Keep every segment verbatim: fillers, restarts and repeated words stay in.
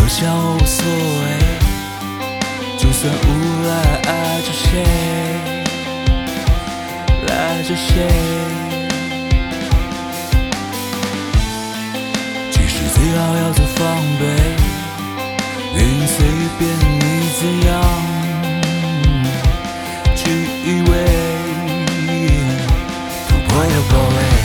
好像我无所谓，就算无赖爱着谁，赖着谁。其实最好要做防备，愿随便你怎样去依偎，突破了包围。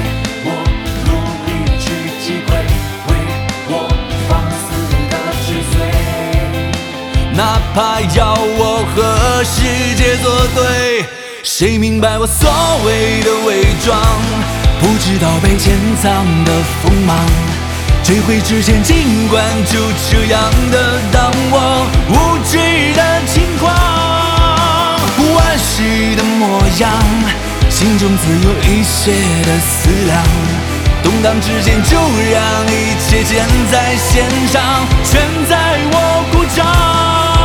哪怕要我和世界作对，谁明白我所谓的伪装？不知道被潜藏的锋芒，追悔之前尽管就这样的当我无知的轻狂，万事的模样，心中自有一些的思量，动荡之间就让一切建在线上，全在我鼓掌。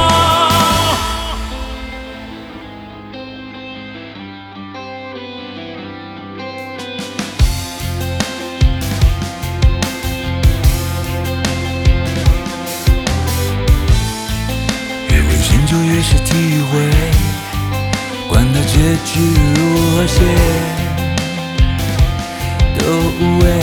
就越是体会，管它结局如何写，都无谓。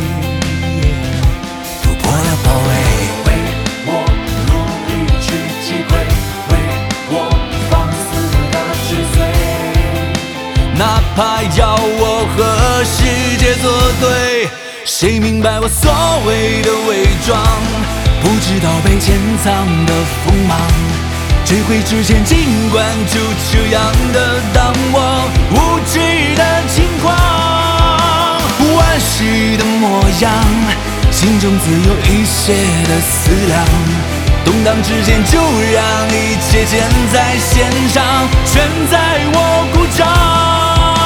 突破了包围， 为我努力去击溃，为我放肆的追随。 哪怕要我和世界作对，谁明白我所谓的伪装？不知道被潜藏的锋芒，追悔之前尽管就这样的当我无知的轻狂，万事的模样，心中自有一些的思量，动荡之间就让一切建在线上，全在我鼓掌。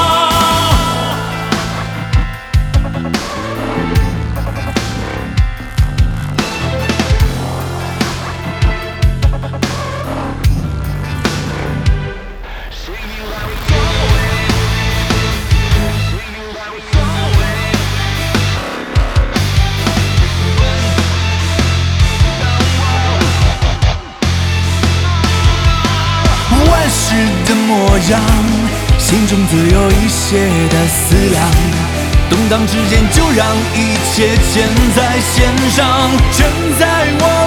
万事的模样，心中自有一些的思量，动荡之间就让一切建在线上，全在我